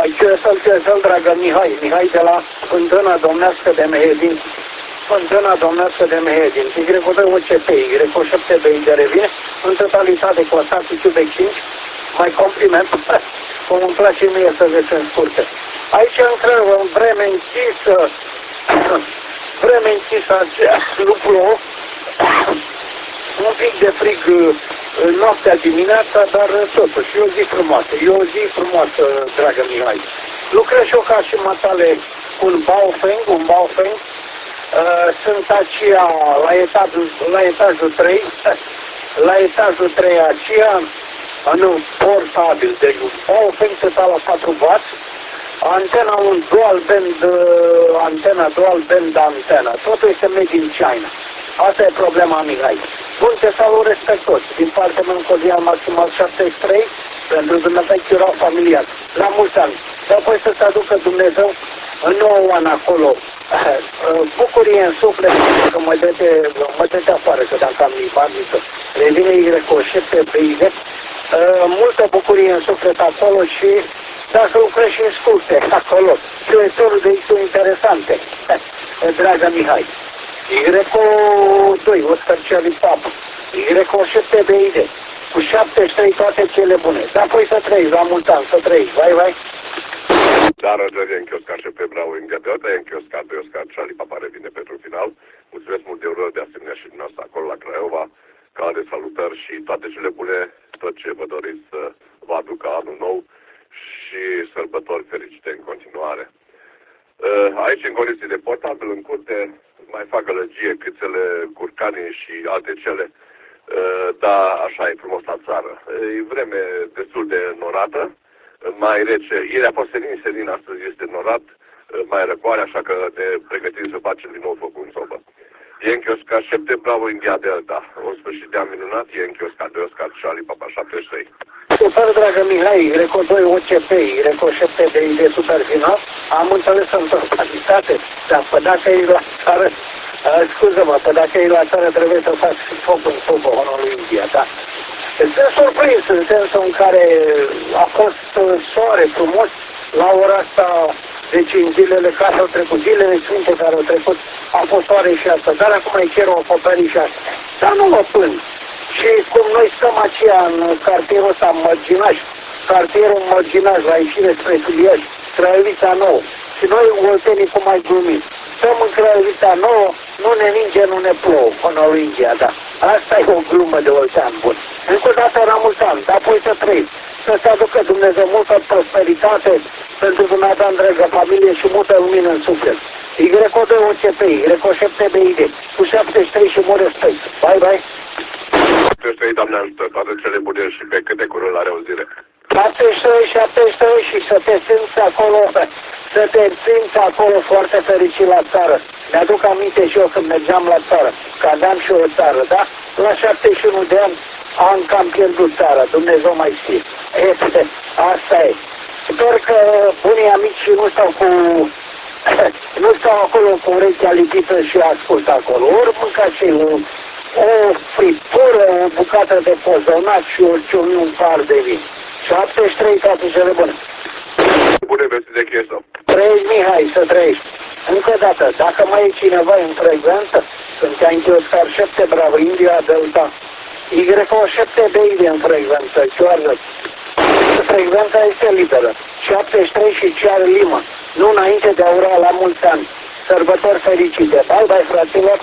Cel, dragă Mihai de la Fântâna Domnească de Mehedin. Fântâna Domnească de Mehedin. Y2 UCP, Y7 de revine, în totalitate cu statul de 5, mai compliment, cum îmi place mie să vezi în scurte. Aici în vreme închisă, nu plouă, un pic de frig noaptea dimineața, dar totuși e o zi frumoasă. E o zi frumoasă, dragă Mihai. Lucrez și eu ca și matale cu un Baofeng. Sunt aceea la etajul 3, la etajul 3 aceea, în portabil, deci un Baofeng total la 4W, antena un dual band antena. Totul este made in China. Asta e problema, Mihai. Bun, te salut respectos. Din partea mea, un cordial maximal 73, pentru dumneavoastră erau familiar. La mulți ani. Dar apoi să-ți aducă Dumnezeu în 9 ani acolo. Bucurie în suflet, că mă dete afară, că dacă am libanit, revine Y7 BIZ. Multă bucurie în suflet acolo și dacă lucrezi și în scurte, acolo, creatorul de aici interesante, dragă Mihai. Y2, Oscar Charlie Papa, Y7 BID, cu 73 toate cele bune. Dar apoi să trăiți, la mult ani, să trăiți, vai. Dar Yankee Oscar și pe Bravo Inglaterra, Yankee Oscar 2, Oscar Charlie Papa revine pentru final. Mulțumesc mult de urări de asemenea și dumneavoastră acolo la Craiova, care salutări și toate cele bune, tot ce vă doriți să vă aducă anul nou și sărbători fericite în continuare. Aici, în condiții de portabil, în curte, mai fac gălăgie, câțele, curcanii și alte cele, dar așa e frumos la țară. E vreme destul de norată, mai rece. Ieri a fost senin, astăzi este norat, mai răcoare, așa că ne pregătim să facem din nou focul în sobă. Yankee Oscar 7, Bravo India Delta. Un sfârșit de an minunat, Yankee Oscar 2, Oscar Charlie Papa 73. Super, dragă Mihai, Y2 OCP, Y7 de idee super final. Am înțeles în totalitate, dar dacă e la țară, scuză-mă, dacă e la țară trebuie să faci foc în sobă, lui India, da? Sunt surprins în sensul în care a fost soare frumos la ora asta, deci în zilele care au trecut, zilele sfinte care au trecut, a fost soare și asta, dar acum e cerul acoperit și asta. Dar nu mă plâng. Și cum noi stăm aceea în cartierul ăsta cartierul Mărginaș, la ieșire spre Filiaș, Craiovita Nouă, și noi oltenii cum mai glumim. Stăm în Craiovita Nouă, nu ne ninge, nu ne plouă, până la India, da. Asta e o glumă de oltean bun. Încă o dată la mulți ani, dar apoi să trăiți, să-ți aducă Dumnezeu multă prosperitate pentru dumneavoastră întreagă familie și multă lumină în suflet. Y2 OCP, Y7 BID, cu 73 și mult respect. Bye. 73, Doamne ajută, toate cele bune și pe câte curând la reauzire. 73 și să te simți acolo foarte fericit la țară. Mi-aduc aminte și eu când mergeam la țară, că aveam și o țară, da? La 71 de ani am cam pierdut țara, Dumnezeu mai știe. Asta e. Sper că bunii amici nu stau acolo cu urechea lipită și ascultă acolo. Ori mânca și o fripură, o bucată de pozonat și un par de vin. 73, toate cele bune. Bune vesti de chestia. Trăiești, Mihai, să trăiești. Încă o dată, dacă mai e cineva în frecvență, sunt Yankee Oscar 7, Bravo India Delta, Y7 BID în frecvență, George. Frecvența este liberă. 73 și Charlie Lima. Nu înainte de a ura la mulți ani. Sărbători fericite. Bye, fraților!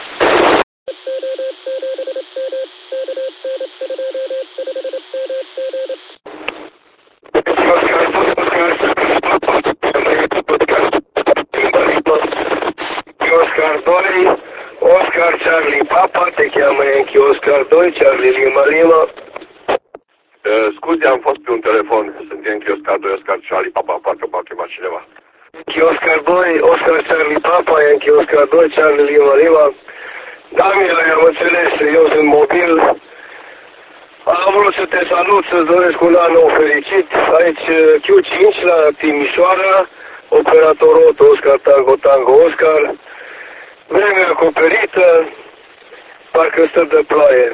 Oscar 2, Oscar Charlie Papa, te cheamă Yankee Oscar 2, Charlie Lima. Scuze, am fost pe un telefon, sunt Yankee Oscar 2, Oscar Charlie Papa, parcă m-a chemat cineva. Yankee Oscar 2, Oscar Charlie Papa, Yankee Oscar 2, Charlie Lima. Da, Mihai, am înțeles, eu sunt mobil. Am vrut să te salut, să-ți doresc un an nou fericit. Aici Q5 la Timișoara, operator auto Oscar Tango Oscar. Vremea acoperită, parcă stă de ploaie.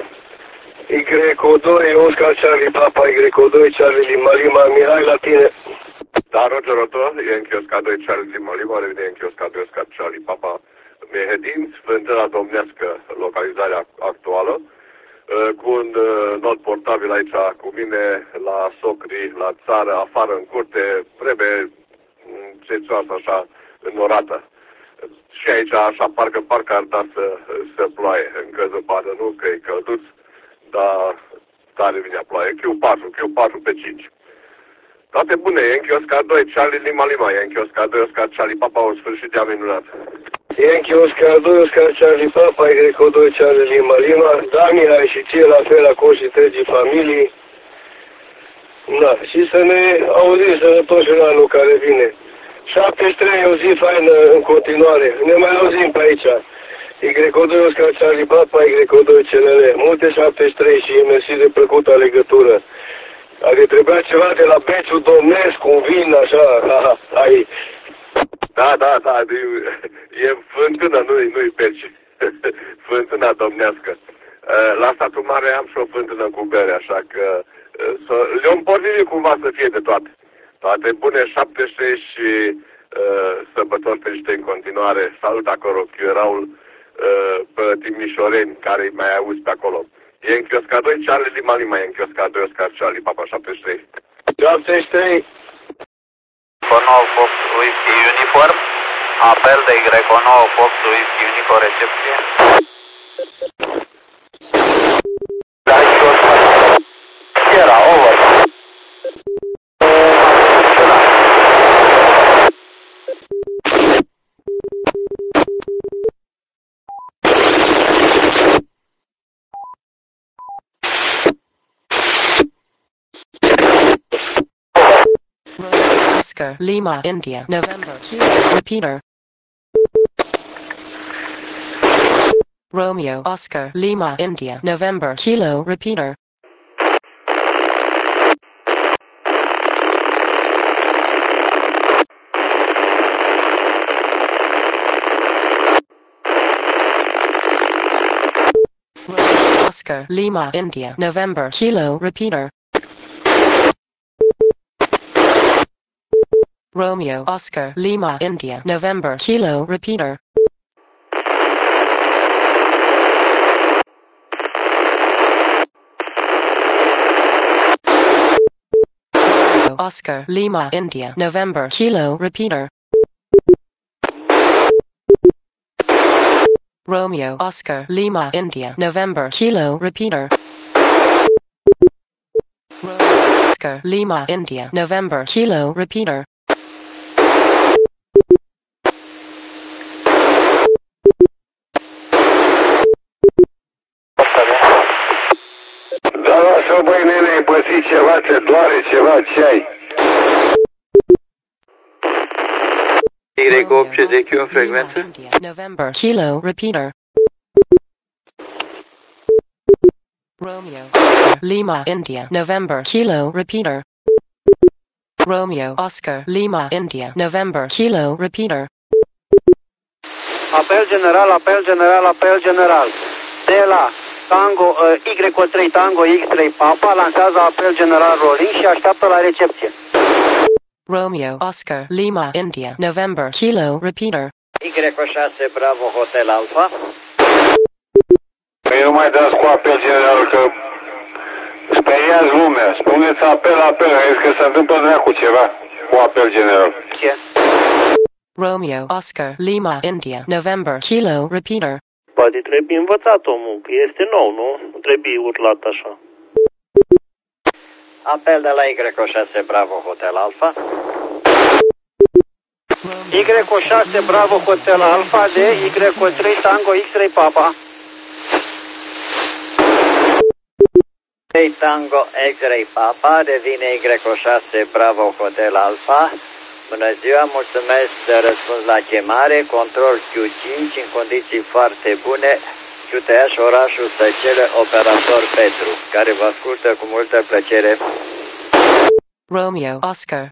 Y2, Oscar Charlie Papa, Y2, Charlie Lima, Mihai la tine. Da, Belgoroto, Yankee Oscar 2 Charlie Lima Lima, revine Yankee Oscar 2 Oscar Charlie Papa Mehedin, Sfântâna Domnească, localizarea actuală, cu un not portabil aici cu mine, la socri, la țară, afară, în curte, vreme cețoasă, așa, înnorată. Și aici, așa, parcă ar da să ploaie, încă zăpadă, nu că e călduț, dar tare vine ploaie. Q4 pe 5. Toate bune, Yankee Oscar 2, Charlie Lima Lima, Yankee Oscar 2, Oscar Charlie Papa, un sfârșit de minunat. Yankee Oscar 2, Oscar Charlie Papa, Greco 2, Charlie Lima Lima, da, Mihai, și ție la fel acolo și întregii familii. Da, și să ne auzim sănătoși în anul care vine. 73 e o zi faină în continuare, ne mai auzim pe aici. Y2 Oscar Charlie Papa, Y2 CLL, multe 73 și mersi de plăcută legătură. Dacă trebuia ceva de la Bețul Domnesc, un vin, așa, ai. Da, e fântână, nu-i peci. Fântâna domnească. La satul mare am și o fântână cu bere, așa că le-om pornit cumva să fie de toate. Toate bune, 73 și sărbători fericite în continuare. Salut acolo Chiuraul pe Timișoreni, care mai auzi pe acolo. Yankee Oscar 2, Charlie Lima Lima, Yankee Oscar 2, Oscar Charlie Papa 73. 73. Y9 Fox Whisky Uniform, apel de Y9 Fox Whisky Uniform, recepție. Sierra, over. Oscar Lima India November Kilo Repeater Romeo Oscar Lima India November Kilo Repeater Romeo Oscar Lima India November Kilo Repeater Romeo Oscar Lima India November Kilo Repeater Romeo Oscar Lima India November Kilo Repeater Romeo Oscar Lima India November Kilo Repeater Romeo Oscar Lima India November Kilo Repeater Da, lasă, băi, nene, ai pățit ceva, te doare ceva, ce ai? Y8 în frecvență. November Kilo Repeater Romeo Oscar Lima India November Kilo Repeater Romeo Oscar Lima India November Kilo Repeater Apel general. De la Tango Y3 Tango X3 Papa lansează apel general rolling și așteaptă la recepție. Romeo Oscar Lima India November Kilo Repeater Y6 Bravo Hotel Alpha. Păi nu mai dați cu apel general, că speriați lumea. Spuneți apel, aici că se întâmplă dracu ceva cu apel general. Ce? Romeo Oscar Lima India November Kilo Repeater Poate trebuie învățat omul, că este nou, nu? Trebuie urlat așa. Apel de la Y6 Bravo Hotel Alpha. Y6 Bravo Hotel Alpha de Y3 Tango X3 Papa. 3 Tango X-Ray Papa, devine Y6 Bravo Hotel Alpha. Bună ziua, mulțumesc de răspuns la chemare, control Q5 în condiții foarte bune, QTH orașul Săcele, operator Petru, care vă ascultă cu multă plăcere. Romeo Oscar